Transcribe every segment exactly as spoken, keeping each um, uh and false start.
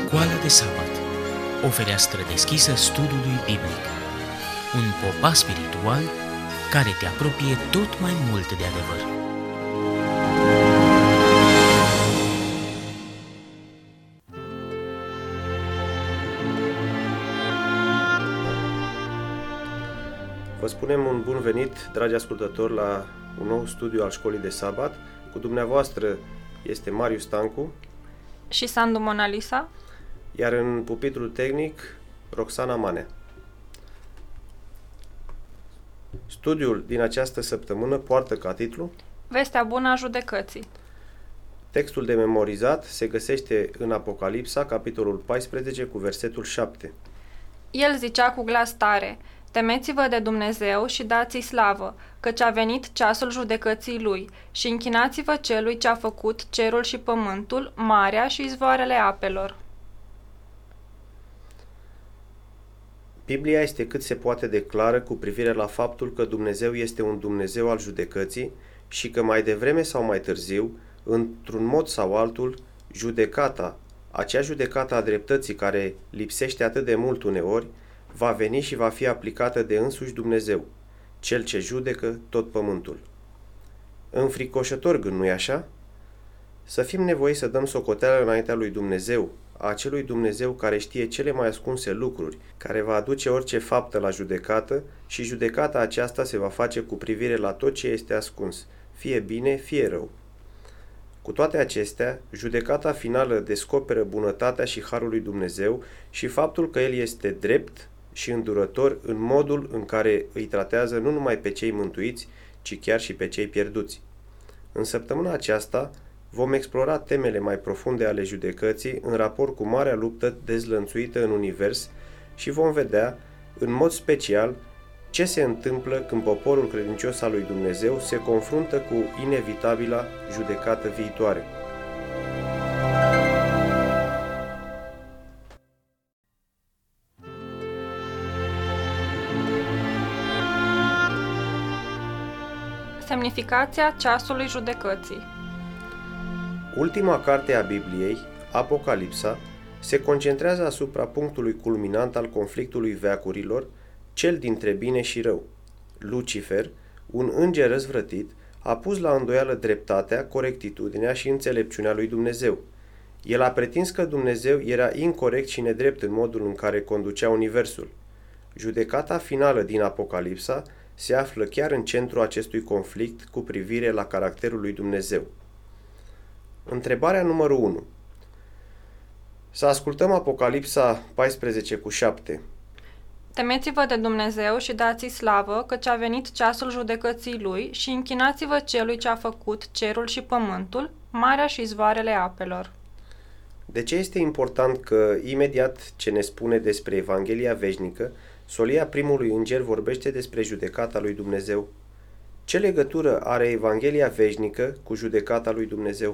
Școala de sabat, o fereastră deschisă studiului biblic. Un popas spiritual care te apropie tot mai mult de adevăr. Vă spunem un bun venit, dragi ascultători, la un nou studiu al Școlii de Sabat. Cu dumneavoastră este Marius Stancu și Sandu Monalisa, iar în pupitrul tehnic Roxana Manea. Studiul din această săptămână poartă ca titlu Vestea bună a judecății. Textul de memorizat se găsește în Apocalipsa, capitolul paisprezece, cu versetul șapte. El zicea cu glas tare: temeți-vă de Dumnezeu și dați-i slavă, căci a venit ceasul judecății Lui, și închinați-vă Celui ce a făcut cerul și pământul, marea și izvoarele apelor. Biblia este cât se poate de clară cu privire la faptul că Dumnezeu este un Dumnezeu al judecății și că mai devreme sau mai târziu, într-un mod sau altul, judecata, acea judecată a dreptății care lipsește atât de mult uneori, va veni și va fi aplicată de însuși Dumnezeu, Cel ce judecă tot pământul. Înfricoșător gând, nu-i așa? Să fim nevoiți să dăm socoteală înaintea lui Dumnezeu, a acelui Dumnezeu care știe cele mai ascunse lucruri, care va aduce orice faptă la judecată și judecata aceasta se va face cu privire la tot ce este ascuns, fie bine, fie rău. Cu toate acestea, judecata finală descoperă bunătatea și harul lui Dumnezeu și faptul că El este drept și îndurător în modul în care îi tratează nu numai pe cei mântuiți, ci chiar și pe cei pierduți. În săptămâna aceasta vom explora temele mai profunde ale judecății în raport cu marea luptă dezlănțuită în univers și vom vedea, în mod special, ce se întâmplă când poporul credincios al lui Dumnezeu se confruntă cu inevitabila judecată viitoare. Semnificația ceasului judecății. Ultima carte a Bibliei, Apocalipsa, se concentrează asupra punctului culminant al conflictului veacurilor, cel dintre bine și rău. Lucifer, un înger răzvrătit, a pus la îndoială dreptatea, corectitudinea și înțelepciunea lui Dumnezeu. El a pretins că Dumnezeu era incorect și nedrept în modul în care conducea universul. Judecata finală din Apocalipsa se află chiar în centrul acestui conflict cu privire la caracterul lui Dumnezeu. Întrebarea numărul unu. Să ascultăm Apocalipsa paisprezece cu șapte. Temeți-vă de Dumnezeu și dați-i slavă, căci a venit ceasul judecății Lui, și închinați-vă Celui ce a făcut cerul și pământul, marea și izvoarele apelor. De ce este important că, imediat ce ne spune despre Evanghelia veșnică, solia primului înger vorbește despre judecata lui Dumnezeu? Ce legătură are Evanghelia veșnică cu judecata lui Dumnezeu?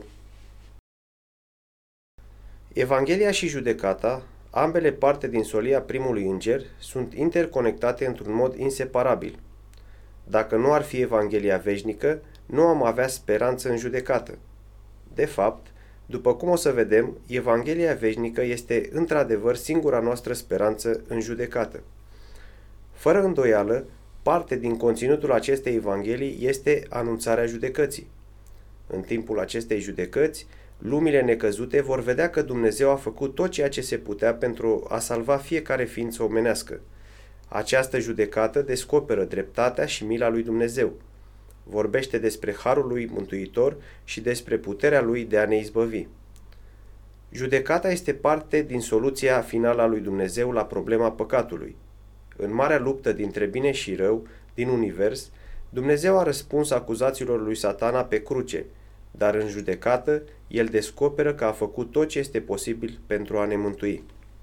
Evanghelia și judecata, ambele parte din solia primului înger, sunt interconectate într-un mod inseparabil. Dacă nu ar fi Evanghelia veșnică, nu am avea speranță în judecată. De fapt, după cum o să vedem, Evanghelia veșnică este într-adevăr singura noastră speranță în judecată. Fără îndoială, parte din conținutul acestei Evanghelii este anunțarea judecății. În timpul acestei judecăți, lumile necăzute vor vedea că Dumnezeu a făcut tot ceea ce se putea pentru a salva fiecare ființă omenească. Această judecată descoperă dreptatea și mila lui Dumnezeu. Vorbește despre harul lui mântuitor și despre puterea lui de a ne izbăvi. Judecata este parte din soluția finală a lui Dumnezeu la problema păcatului. În marea luptă dintre bine și rău din univers, Dumnezeu a răspuns acuzațiilor lui Satana pe cruce, dar în judecată, El descoperă că a făcut tot ce este posibil pentru a ne mântui.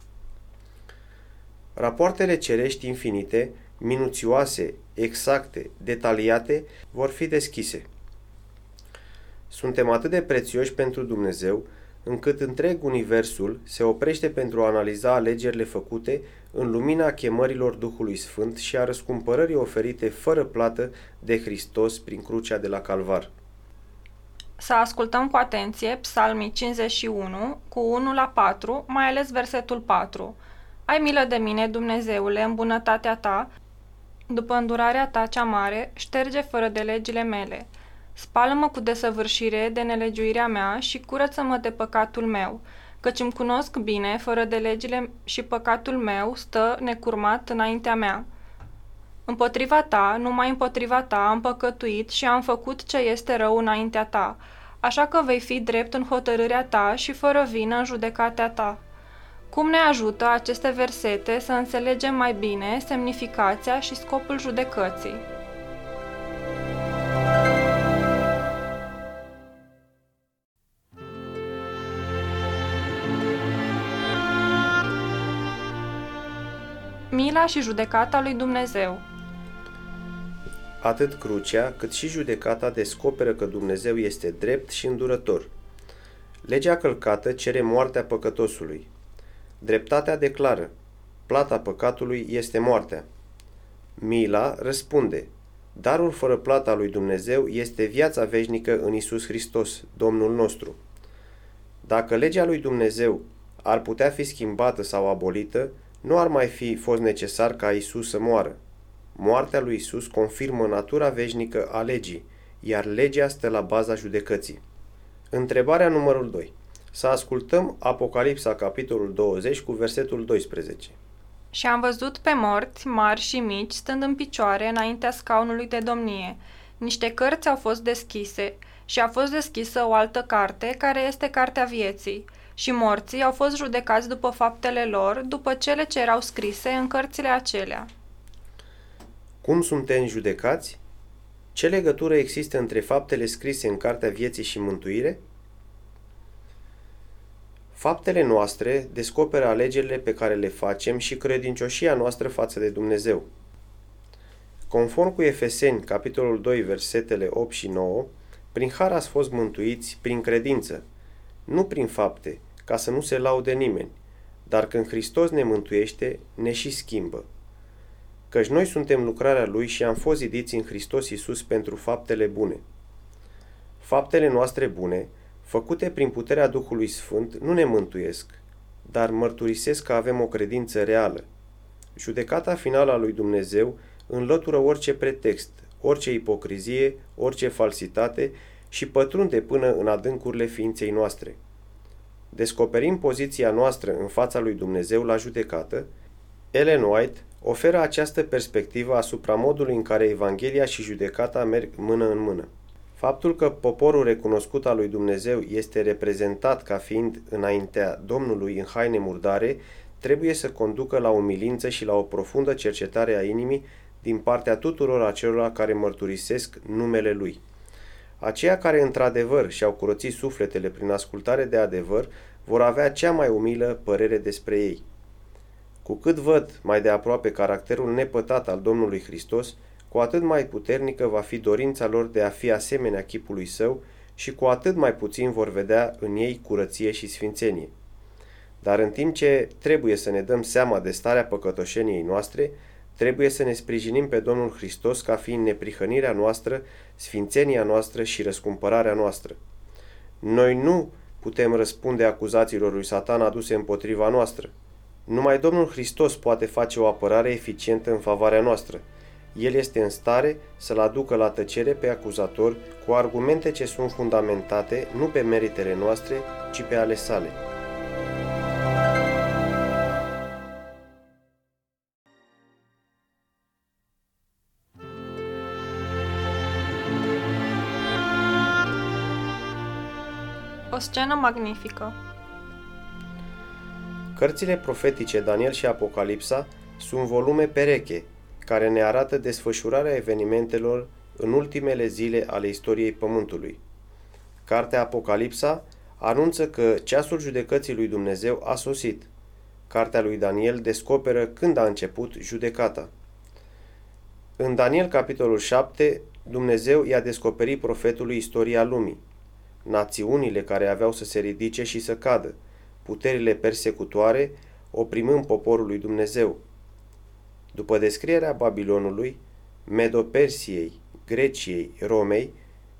Rapoartele cerești infinite, minuțioase, exacte, detaliate, vor fi deschise. Suntem atât de prețioși pentru Dumnezeu, încât întreg universul se oprește pentru a analiza alegerile făcute în lumina chemărilor Duhului Sfânt și a răscumpărării oferite fără plată de Hristos prin crucea de la Calvar. Să ascultăm cu atenție Psalmii cincizeci și unu, cu unu la patru, mai ales versetul patru. Ai milă de mine, Dumnezeule, în bunătatea ta, după îndurarea ta cea mare, șterge fără de legile mele. Spală-mă cu desăvârșire de nelegiuirea mea și curăță-mă de păcatul meu, căci îmi cunosc bine fără de legile și păcatul meu stă necurmat înaintea mea. Împotriva ta, numai împotriva ta am păcătuit și am făcut ce este rău înaintea ta, așa că vei fi drept în hotărârea ta și fără vină în judecata ta. Cum ne ajută aceste versete să înțelegem mai bine semnificația și scopul judecății? Mila și judecata lui Dumnezeu. Atât crucea, cât și judecata descoperă că Dumnezeu este drept și îndurător. Legea călcată cere moartea păcătosului. Dreptatea declară: plata păcatului este moartea. Mila răspunde: darul fără plata lui Dumnezeu este viața veșnică în Iisus Hristos, Domnul nostru. Dacă legea lui Dumnezeu ar putea fi schimbată sau abolită, nu ar mai fi fost necesar ca Iisus să moară. Moartea lui Iisus confirmă natura veșnică a legii, iar legea stă la baza judecății. Întrebarea numărul doi. Să ascultăm Apocalipsa, capitolul douăzeci, cu versetul doisprezece. Și am văzut pe morți, mari și mici, stând în picioare înaintea scaunului de domnie. Niște cărți au fost deschise și a fost deschisă o altă carte, care este cartea vieții. Și morții au fost judecați după faptele lor, după cele ce erau scrise în cărțile acelea. Cum suntem judecați? Ce legătură există între faptele scrise în cartea vieții și mântuire? Faptele noastre descoperă alegerile pe care le facem și credincioșia noastră față de Dumnezeu. Conform cu Efeseni, capitolul doi, versetele opt și nouă, prin har ați fost mântuiți prin credință, nu prin fapte, ca să nu se laude nimeni, dar când Hristos ne mântuiește, ne și schimbă. Căci noi suntem lucrarea Lui și am fost zidiți în Hristos Iisus pentru faptele bune. Faptele noastre bune, făcute prin puterea Duhului Sfânt, nu ne mântuiesc, dar mărturisesc că avem o credință reală. Judecata finală a lui Dumnezeu înlătură orice pretext, orice ipocrizie, orice falsitate și pătrunde până în adâncurile ființei noastre. Descoperind poziția noastră în fața lui Dumnezeu la judecată, Ellen White oferă această perspectivă asupra modului în care Evanghelia și judecata merg mână în mână. Faptul că poporul recunoscut al lui Dumnezeu este reprezentat ca fiind înaintea Domnului în haine murdare, trebuie să conducă la umilință și la o profundă cercetare a inimii din partea tuturor acelora care mărturisesc numele Lui. Aceia care într-adevăr și-au curățit sufletele prin ascultare de adevăr vor avea cea mai umilă părere despre ei. Cu cât văd mai de aproape caracterul nepătat al Domnului Hristos, cu atât mai puternică va fi dorința lor de a fi asemenea chipului său și cu atât mai puțin vor vedea în ei curăție și sfințenie. Dar în timp ce trebuie să ne dăm seama de starea păcătoșeniei noastre, trebuie să ne sprijinim pe Domnul Hristos ca fiind neprihănirea noastră, sfințenia noastră și răscumpărarea noastră. Noi nu putem răspunde acuzațiilor lui Satan aduse împotriva noastră. Numai Domnul Hristos poate face o apărare eficientă în favoarea noastră. El este în stare să-l aducă la tăcere pe acuzator cu argumente ce sunt fundamentate nu pe meritele noastre, ci pe ale sale. O scenă magnifică. Cărțile profetice Daniel și Apocalipsa sunt volume pereche, care ne arată desfășurarea evenimentelor în ultimele zile ale istoriei Pământului. Cartea Apocalipsa anunță că ceasul judecății lui Dumnezeu a sosit. Cartea lui Daniel descoperă când a început judecata. În Daniel, capitolul șapte, Dumnezeu i-a descoperit profetului istoria lumii, națiunile care aveau să se ridice și să cadă, puterile persecutoare, oprimând poporul lui Dumnezeu. După descrierea Babilonului, Medo-Persiei, Greciei, Romei,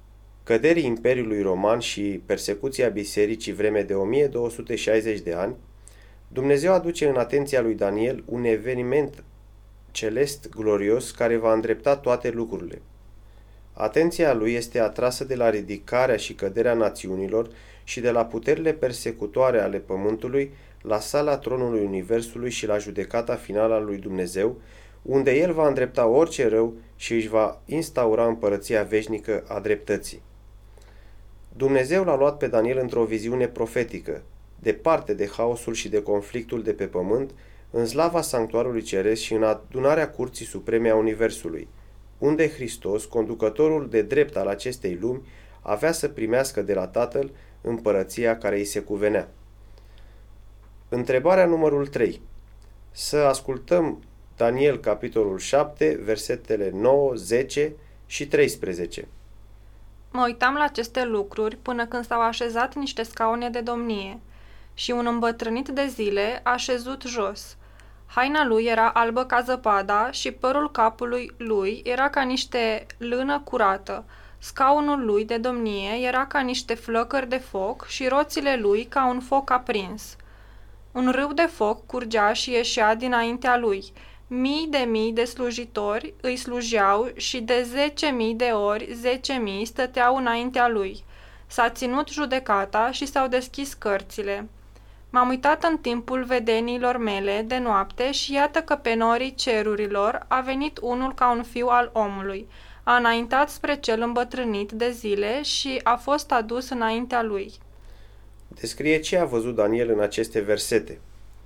căderii Imperiului Roman și persecuția bisericii vreme de o mie două sute șaizeci de ani, Dumnezeu aduce în atenția lui Daniel un eveniment celest glorios care va îndrepta toate lucrurile. Atenția lui este atrasă de la ridicarea și căderea națiunilor și de la puterile persecutoare ale pământului la sala tronului universului și la judecata finală a lui Dumnezeu, unde el va îndrepta orice rău și își va instaura împărăția veșnică a dreptății. Dumnezeu l-a luat pe Daniel într-o viziune profetică, departe de haosul și de conflictul de pe pământ, în slava sanctuarului ceresc și în adunarea curții supreme a universului, unde Hristos, conducătorul de drept al acestei lumi, avea să primească de la Tatăl împărăția care îi se cuvenea. Întrebarea numărul trei. Să ascultăm Daniel, capitolul șapte, versetele nouă, zece și treisprezece. Mă uitam la aceste lucruri până când s-au așezat niște scaune de domnie și un îmbătrânit de zile a șezut jos. Haina lui era albă ca zăpada și părul capului lui era ca niște lână curată. Scaunul lui de domnie era ca niște flăcări de foc și roțile lui ca un foc aprins. Un râu de foc curgea și ieșea dinaintea lui. Mii de mii de slujitori îi slujeau și de zece mii de ori zece mii stăteau înaintea lui. S-a ținut judecata și s-au deschis cărțile. M-am uitat în timpul vedeniilor mele de noapte și iată că pe norii cerurilor a venit unul ca un fiu al omului. A înaintat spre cel îmbătrânit de zile și a fost adus înaintea lui. Descrie ce a văzut Daniel în aceste versete.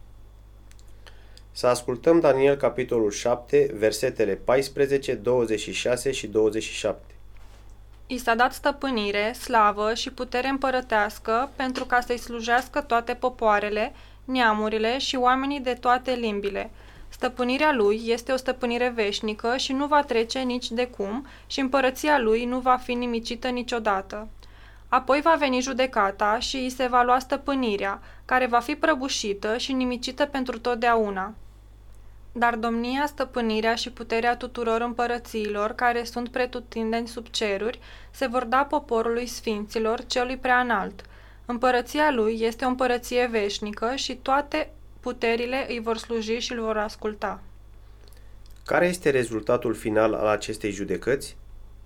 Să ascultăm Daniel, capitolul șapte, versetele paisprezece, douăzeci și șase și douăzeci și șapte. I s-a dat stăpânire, slavă și putere împărătească pentru ca să-i slujească toate popoarele, neamurile și oamenii de toate limbile. Stăpânirea lui este o stăpânire veșnică și nu va trece nici de cum și împărăția lui nu va fi nimicită niciodată. Apoi va veni judecata și îi se va lua stăpânirea, care va fi prăbușită și nimicită pentru totdeauna. Dar domnia, stăpânirea și puterea tuturor împărățiilor care sunt pretutindeni sub ceruri se vor da poporului sfinților celui preanalt. Împărăția lui este o împărăție veșnică și toate puterile îi vor sluji și îl vor asculta. Care este rezultatul final al acestei judecăți?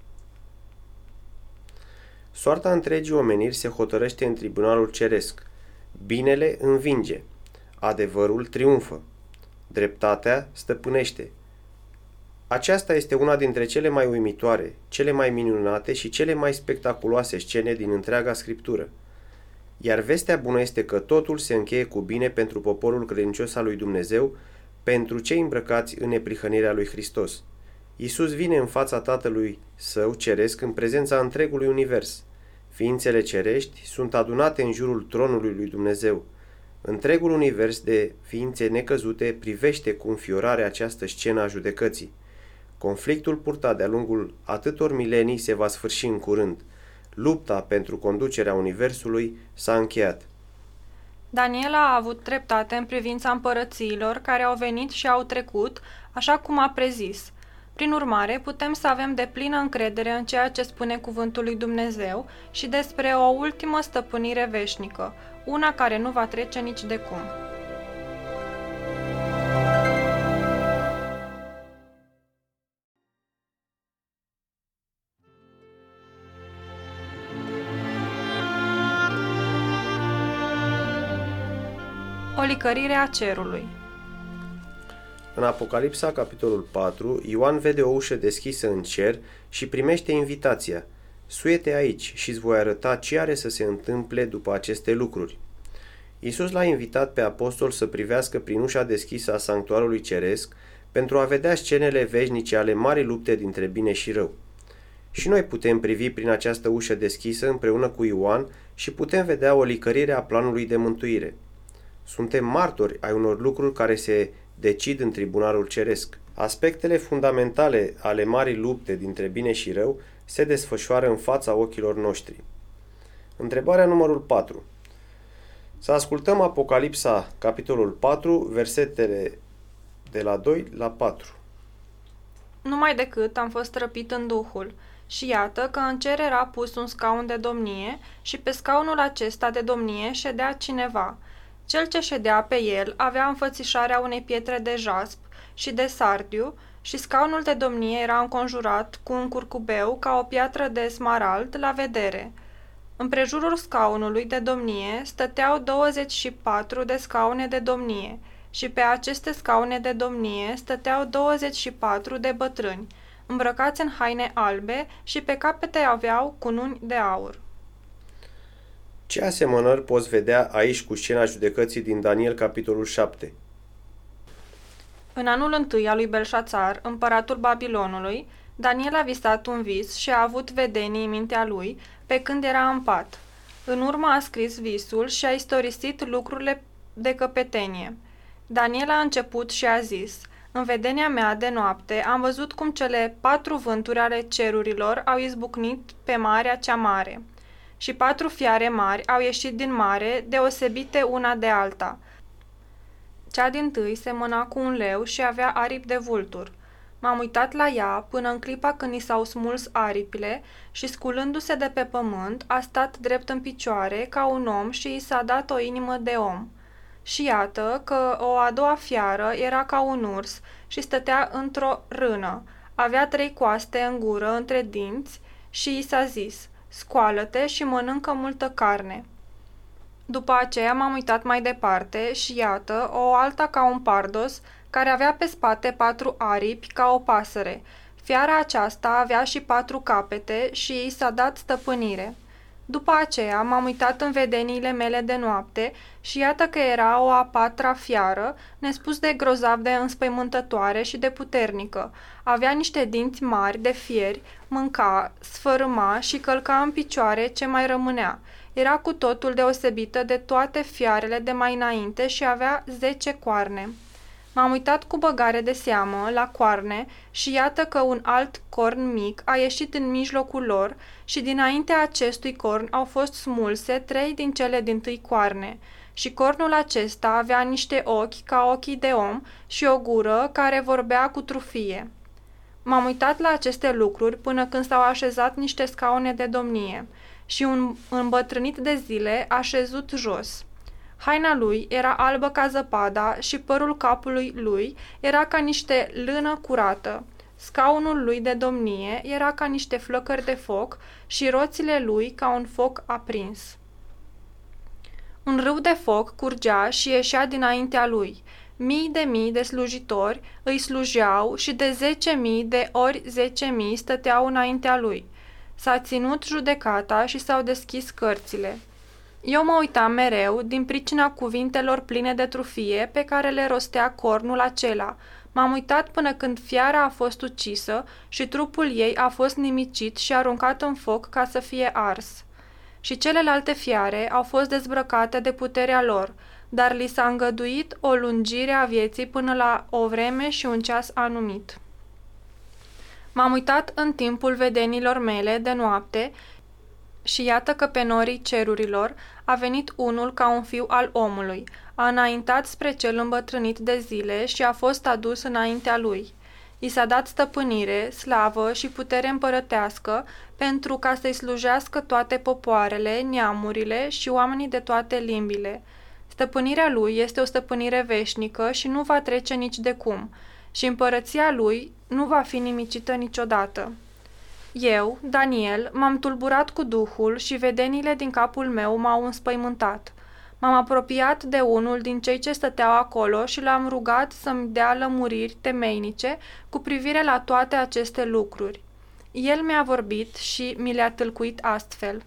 Soarta întregii omeniri se hotărăște în tribunalul ceresc. Binele învinge, adevărul triumfă, dreptatea stăpânește. Aceasta este una dintre cele mai uimitoare, cele mai minunate și cele mai spectaculoase scene din întreaga Scriptură. Iar vestea bună este că totul se încheie cu bine pentru poporul credincios al lui Dumnezeu, pentru cei îmbrăcați în neprihănirea lui Hristos. Iisus vine în fața Tatălui Său ceresc în prezența întregului univers. Ființele cerești sunt adunate în jurul tronului lui Dumnezeu. Întregul univers de ființe necăzute privește cu înfiorare această scenă a judecății. Conflictul purtat de-a lungul atâtor milenii se va sfârși în curând. Lupta pentru conducerea universului s-a încheiat. Daniel a avut dreptate în privința împărățiilor care au venit și au trecut, așa cum a prezis. Prin urmare, putem să avem deplină încredere în ceea ce spune cuvântul lui Dumnezeu și despre o ultimă stăpânire veșnică, una care nu va trece nici de cum. O licărire a cerului. În Apocalipsa, capitolul patru, Ioan vede o ușă deschisă în cer și primește invitația: "Suie-te aici și îți voi arăta ce are să se întâmple după aceste lucruri." Iisus l-a invitat pe apostol să privească prin ușa deschisă a sanctuarului ceresc pentru a vedea scenele veșnice ale marii lupte dintre bine și rău. Și noi putem privi prin această ușă deschisă împreună cu Ioan și putem vedea o licărire a planului de mântuire. Suntem martori ai unor lucruri care se decid în tribunalul ceresc. Aspectele fundamentale ale marii lupte dintre bine și rău se desfășoară în fața ochilor noștri. Întrebarea numărul patru. Să ascultăm Apocalipsa, capitolul patru, versetele de la doi la patru. Numai decât am fost răpit în Duhul Și iată că în cer era pus un scaun de domnie și pe scaunul acesta de domnie ședea cineva. Cel ce ședea pe el avea înfățișarea unei pietre de jasp și de sardiu și scaunul de domnie era înconjurat cu un curcubeu ca o piatră de smarald la vedere. Împrejurul scaunului de domnie stăteau douăzeci și patru de scaune de domnie și pe aceste scaune de domnie stăteau douăzeci și patru de bătrâni, îmbrăcați în haine albe și pe capete aveau cununi de aur. Ce asemănări poți vedea aici cu scena judecății din Daniel, capitolul șapte? În anul întâi al lui Belșațar, împăratul Babilonului, Daniel a visat un vis și a avut vedenii în mintea lui pe când era în pat. În urmă a scris visul și a istorisit lucrurile de căpetenie. Daniel a început și a zis: în vedenia mea de noapte am văzut cum cele patru vânturi ale cerurilor au izbucnit pe marea cea mare și patru fiare mari au ieșit din mare, deosebite una de alta. Cea dintâi semăna cu un leu și avea aripi de vultur. M-am uitat la ea până în clipa când i s-au smuls aripile și, sculându-se de pe pământ, a stat drept în picioare ca un om și i s-a dat o inimă de om. Și iată că o a doua fiară era ca un urs și stătea într-o rână. Avea trei coaste în gură între dinți și i s-a zis: scoală-te și mănâncă multă carne. După aceea m-am uitat mai departe și iată o alta ca un pardos, care avea pe spate patru aripi ca o pasăre. Fiara aceasta avea și patru capete și i s-a dat stăpânire. După aceea m-am uitat în vedeniile mele de noapte și iată că era o a patra fiară, nespus de grozav de înspăimântătoare și de puternică. Avea niște dinți mari de fieri, mânca, sfărâma și călca în picioare ce mai rămânea. Era cu totul deosebită de toate fiarele de mai înainte și avea zece coarne. M-am uitat cu băgare de seamă la coarne și iată că un alt corn mic a ieșit în mijlocul lor și dinaintea acestui corn au fost smulse trei din cele dintâi coarne. Și cornul acesta avea niște ochi ca ochii de om și o gură care vorbea cu trufie. M-am uitat la aceste lucruri până când s-au așezat niște scaune de domnie și un îmbătrânit de zile a șezut jos. Haina lui era albă ca zăpada și părul capului lui era ca niște lână curată. Scaunul lui de domnie era ca niște flăcări de foc și roțile lui ca un foc aprins. Un râu de foc curgea și ieșea dinaintea lui. Mii de mii de slujitori îi slujeau și de zece mii de ori zece mii stăteau înaintea lui. S-a ținut judecata și s-au deschis cărțile. Eu mă uitam mereu din pricina cuvintelor pline de trufie pe care le rostea cornul acela. M-am uitat până când fiara a fost ucisă și trupul ei a fost nimicit și aruncat în foc ca să fie ars. Și celelalte fiare au fost dezbrăcate de puterea lor, dar li s-a îngăduit o lungire a vieții până la o vreme și un ceas anumit. M-am uitat în timpul vedenilor mele de noapte și iată că pe norii cerurilor a venit unul ca un fiu al omului, a înaintat spre cel îmbătrânit de zile și a fost adus înaintea lui. I s-a dat stăpânire, slavă și putere împărătească pentru ca să-i slujească toate popoarele, neamurile și oamenii de toate limbile. Stăpânirea lui este o stăpânire veșnică și nu va trece nici de cum, și împărăția lui nu va fi nimicită niciodată. Eu, Daniel, m-am tulburat cu duhul și vedenile din capul meu m-au înspăimântat. M-am apropiat de unul din cei ce stăteau acolo și l-am rugat să-mi dea lămuriri temeinice cu privire la toate aceste lucruri. El mi-a vorbit și mi le-a tâlcuit astfel.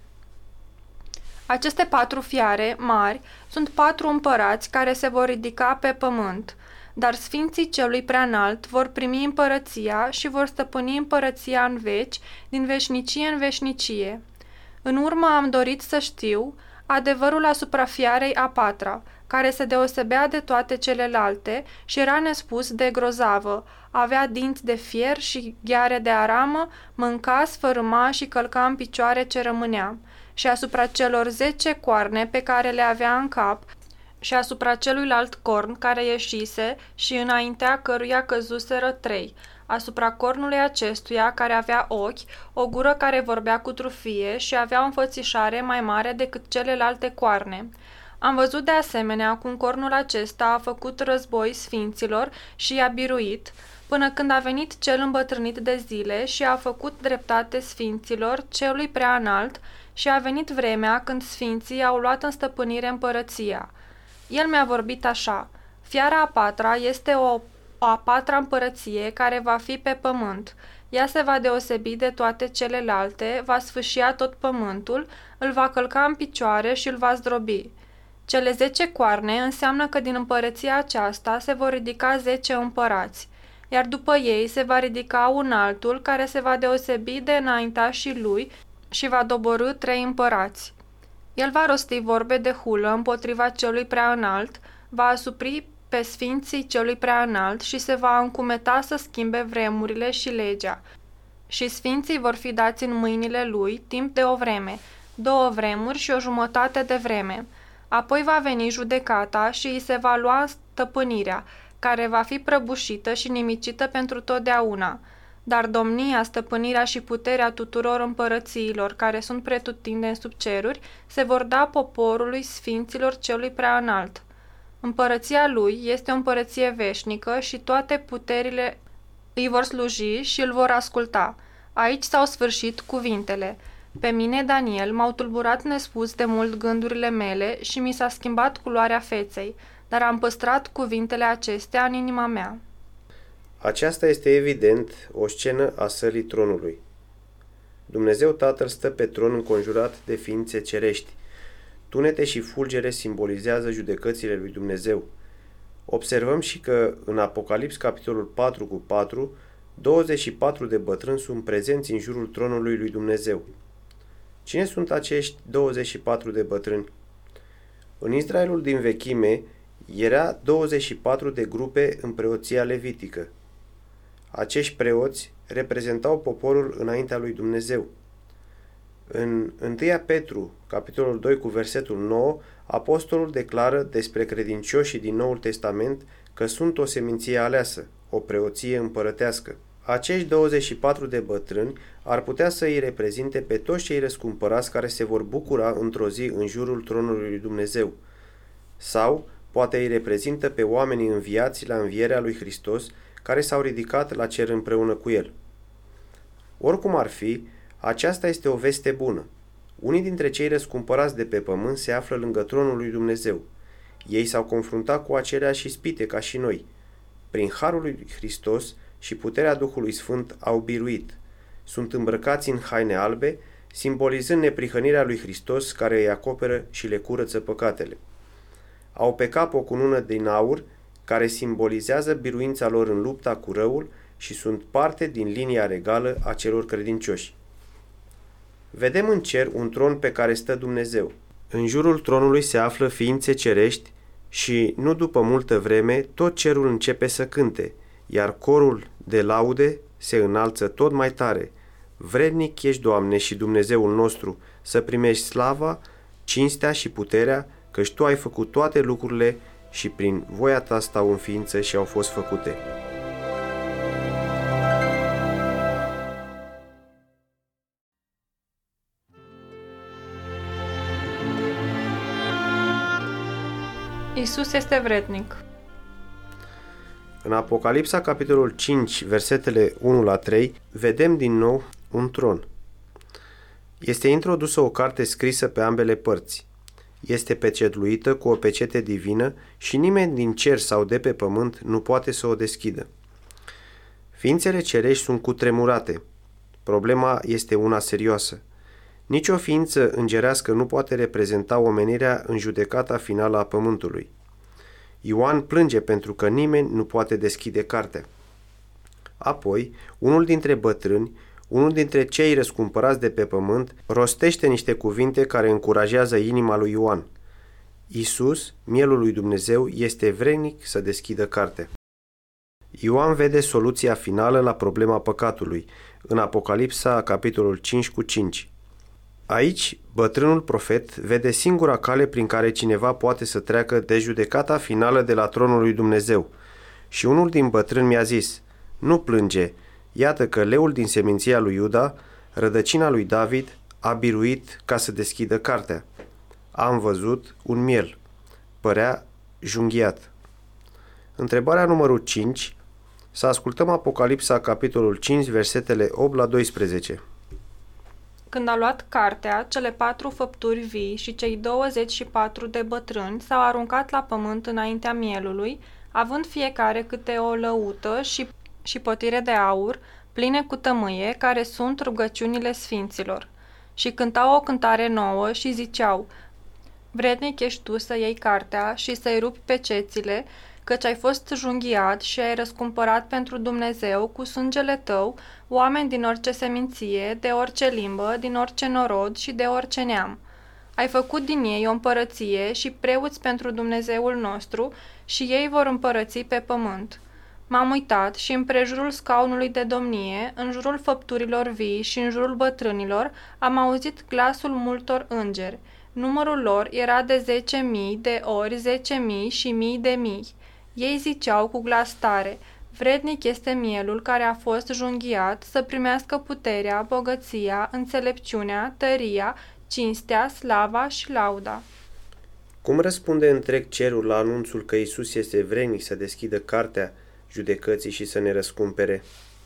Aceste patru fiare mari sunt patru împărați care se vor ridica pe pământ, dar sfinții celui preanalt vor primi împărăția și vor stăpâni împărăția în veci, din veșnicie în veșnicie. În urmă am dorit să știu adevărul asupra fiarei a patra, care se deosebea de toate celelalte și era nespus de grozavă, avea dinți de fier și gheare de aramă, mânca, sfărâma și călca în picioare ce rămânea, și asupra celor zece coarne pe care le avea în cap, și asupra celuilalt corn care ieșise și înaintea căruia căzuseră trei. asupra cornului acestuia care avea ochi, o gură care vorbea cu trufie și avea o înfățișare mai mare decât celelalte coarne. Am văzut de asemenea cum cornul acesta a făcut război sfinților și i-a biruit, până când a venit cel îmbătrânit de zile și a făcut dreptate sfinților celui prea înalt și a venit vremea când sfinții au luat în stăpânire împărăția. El mi-a vorbit așa: fiara a patra este o, o a patra împărăție care va fi pe pământ. Ea se va deosebi de toate celelalte, va sfâșia tot pământul, îl va călca în picioare și îl va zdrobi. Cele zece coarne înseamnă că din împărăția aceasta se vor ridica zece împărați, iar după ei se va ridica un altul care se va deosebi de înaintașii lui și va doborî trei împărați. El va rosti vorbe de hulă împotriva celui prea înalt, va asupri pe sfinții celui prea înalt și se va încumeta să schimbe vremurile și legea. Și sfinții vor fi dați în mâinile lui timp de o vreme, două vremuri și o jumătate de vreme. Apoi va veni judecata și îi se va lua stăpânirea, care va fi prăbușită și nimicită pentru totdeauna. Dar domnia, stăpânirea și puterea tuturor împărățiilor care sunt pretutindeni sub ceruri se vor da poporului sfinților celui prea înalt. Împărăția lui este o împărăție veșnică și toate puterile îi vor sluji și îl vor asculta. Aici s-au sfârșit cuvintele. Pe mine, Daniel, m-au tulburat nespus de mult gândurile mele și mi s-a schimbat culoarea feței, dar am păstrat cuvintele acestea în inima mea. Aceasta este evident o scenă a sălii tronului. Dumnezeu Tatăl stă pe tron înconjurat de ființe cerești. Tunete și fulgere simbolizează judecățile lui Dumnezeu. Observăm și că în Apocalips, capitolul patru cu patru, douăzeci și patru de bătrâni sunt prezenți în jurul tronului lui Dumnezeu. Cine sunt acești douăzeci și patru de bătrâni? În Israelul din vechime era douăzeci și patru de grupe în preoția levitică. Acești preoți reprezentau poporul înaintea lui Dumnezeu. În întâi Petru, capitolul doi cu versetul nouă, apostolul declară despre credincioșii din Noul Testament că sunt o seminție aleasă, o preoție împărătească. Acești douăzeci și patru de bătrâni ar putea să îi reprezinte pe toți cei răscumpărați care se vor bucura într-o zi în jurul tronului lui Dumnezeu. Sau poate îi reprezintă pe oamenii înviați la învierea lui Hristos, care s-au ridicat la cer împreună cu el. Oricum ar fi, aceasta este o veste bună. Unii dintre cei răscumpărați de pe pământ se află lângă tronul lui Dumnezeu. Ei s-au confruntat cu aceleași ispite ca și noi. Prin harul lui Hristos și puterea Duhului Sfânt au biruit. Sunt îmbrăcați în haine albe, simbolizând neprihănirea lui Hristos care îi acoperă și le curăță păcatele. Au pe cap o cunună din aur care simbolizează biruința lor în lupta cu răul și sunt parte din linia regală a celor credincioși. Vedem în cer un tron pe care stă Dumnezeu. În jurul tronului se află ființe cerești și, nu după multă vreme, tot cerul începe să cânte, iar corul de laude se înalță tot mai tare. Vrednic ești, Doamne, și Dumnezeul nostru, să primești slava, cinstea și puterea, căci Tu ai făcut toate lucrurile și prin voia Ta stau în ființă și au fost făcute. Iisus este vrednic. În Apocalipsa, capitolul cinci, versetele unu la trei, vedem din nou un tron. Este introdusă o carte scrisă pe ambele părți. Este pecetluită cu o pecete divină și nimeni din cer sau de pe pământ nu poate să o deschidă. Ființele cerești sunt cutremurate. Problema este una serioasă. Nici o ființă îngerească nu poate reprezenta omenirea în judecata finală a pământului. Ioan plânge pentru că nimeni nu poate deschide cartea. Apoi, unul dintre bătrâni, unul dintre cei răscumpărați de pe pământ, rostește niște cuvinte care încurajează inima lui Ioan. Iisus, mielul lui Dumnezeu, este vrednic să deschidă cartea. Ioan vede soluția finală la problema păcatului, în Apocalipsa, capitolul cinci cu cinci. Aici, bătrânul profet vede singura cale prin care cineva poate să treacă de judecata finală de la tronul lui Dumnezeu. Și unul din bătrâni mi-a zis: nu plânge, Iată că leul din seminția lui Iuda, rădăcina lui David, a biruit ca să deschidă cartea. Am văzut un miel. Părea junghiat. Întrebarea numărul cinci. Să ascultăm Apocalipsa, capitolul cinci, versetele opt la doisprezece. Când a luat cartea, cele patru făpturi vii și cei douăzeci și patru de bătrâni s-au aruncat la pământ înaintea mielului, având fiecare câte o lăută și, și potire de aur, pline cu tămâie, care sunt rugăciunile sfinților. Și cântau o cântare nouă și ziceau: Vrednic ești tu să iei cartea și să-i rupi pe cețile, căci ai fost junghiat și ai răscumpărat pentru Dumnezeu cu sângele tău oameni din orice seminție, de orice limbă, din orice norod și de orice neam. Ai făcut din ei o împărăție și preoți pentru Dumnezeul nostru și ei vor împărăți pe pământ. M-am uitat și împrejurul scaunului de domnie, în jurul făpturilor vii și în jurul bătrânilor, am auzit glasul multor îngeri. Numărul lor era de zece mii de ori zece mii și mii de mii. Ei ziceau cu glas tare: Vrednic este mielul care a fost junghiat să primească puterea, bogăția, înțelepciunea, tăria, cinstea, slava și lauda. Cum răspunde întreg cerul la anunțul că Iisus este vrednic să deschidă cartea judecății și să ne răscumpere?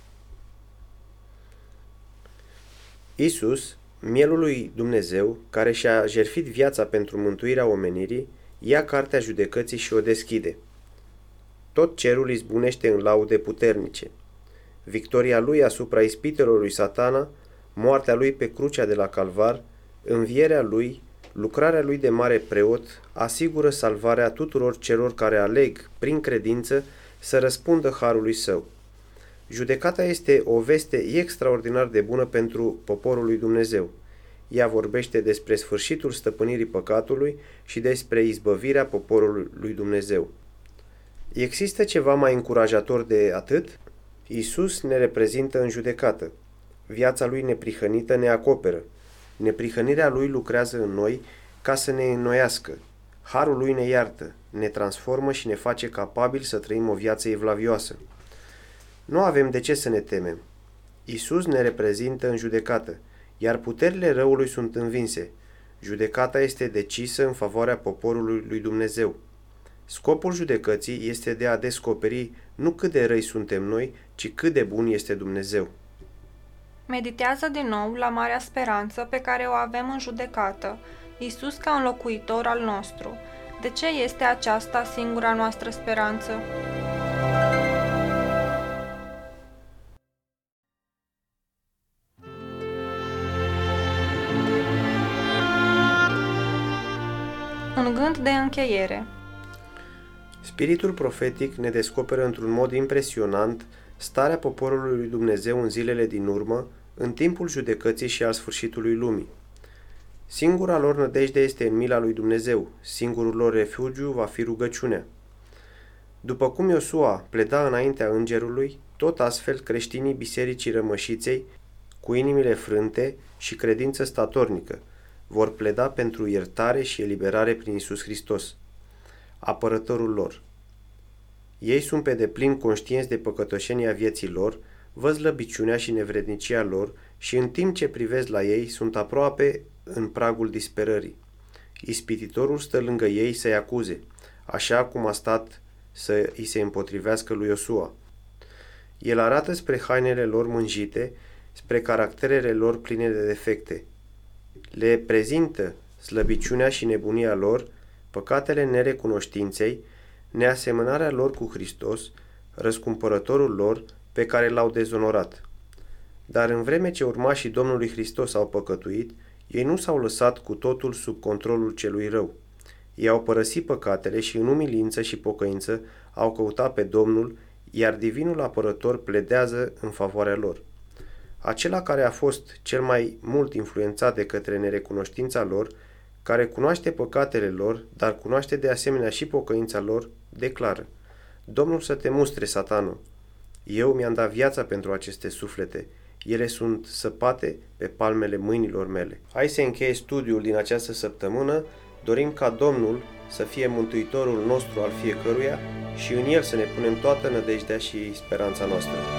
Iisus, mielul lui Dumnezeu, care și-a jertfit viața pentru mântuirea omenirii, ia cartea judecății și o deschide. Tot cerul izbunește în laude puternice. Victoria lui asupra ispitelor lui Satana, moartea lui pe crucea de la Calvar, învierea lui, lucrarea lui de mare preot, asigură salvarea tuturor celor care aleg, prin credință, să răspundă harului său. Judecata este o veste extraordinar de bună pentru poporul lui Dumnezeu. Ea vorbește despre sfârșitul stăpânirii păcatului și despre izbăvirea poporului lui Dumnezeu. Există ceva mai încurajator de atât? Iisus ne reprezintă în judecată. Viața lui neprihănită ne acoperă. Neprihănirea lui lucrează în noi ca să ne înnoiască. Harul lui ne iartă, ne transformă și ne face capabili să trăim o viață evlavioasă. Nu avem de ce să ne temem. Iisus ne reprezintă în judecată, iar puterile răului sunt învinse. Judecata este decisă în favoarea poporului lui Dumnezeu. Scopul judecății este de a descoperi nu cât de răi suntem noi, ci cât de bun este Dumnezeu. Meditează din nou la marea speranță pe care o avem în judecată, Iisus ca înlocuitor al nostru. De ce este aceasta singura noastră speranță? Un gând de încheiere. Spiritul profetic ne descoperă într-un mod impresionant starea poporului lui Dumnezeu în zilele din urmă, în timpul judecății și al sfârșitului lumii. Singura lor nădejde este în mila lui Dumnezeu, singurul lor refugiu va fi rugăciunea. După cum Iosua pleda înaintea îngerului, tot astfel creștinii bisericii Rămășiței, cu inimile frânte și credință statornică, vor pleda pentru iertare și eliberare prin Iisus Hristos, apărătorul lor. Ei sunt pe deplin conștienți de păcătoșenia vieții lor, văd slăbiciunea și nevrednicia lor și în timp ce privesc la ei sunt aproape în pragul disperării. Ispititorul stă lângă ei să-i acuze, așa cum a stat să îi se împotrivească lui Iosua. El arată spre hainele lor mânjite, spre caracterele lor pline de defecte. Le prezintă slăbiciunea și nebunia lor, păcatele nerecunoștinței, neasemănarea lor cu Hristos, răscumpărătorul lor pe care l-au dezonorat. Dar în vreme ce urmașii Domnului Hristos au păcătuit, ei nu s-au lăsat cu totul sub controlul celui rău. Ei au părăsit păcatele și în umilință și pocăință au căutat pe Domnul, iar divinul apărător pledează în favoarea lor. Acela care a fost cel mai mult influențat de către nerecunoștința lor, care cunoaște păcatele lor, dar cunoaște de asemenea și pocăința lor, declară: Domnul să te mustre, Satanul! Eu mi-am dat viața pentru aceste suflete. Ele sunt săpate pe palmele mâinilor mele. Hai să încheie studiul din această săptămână. Dorim ca Domnul să fie mântuitorul nostru al fiecăruia și în El să ne punem toată nădejdea și speranța noastră.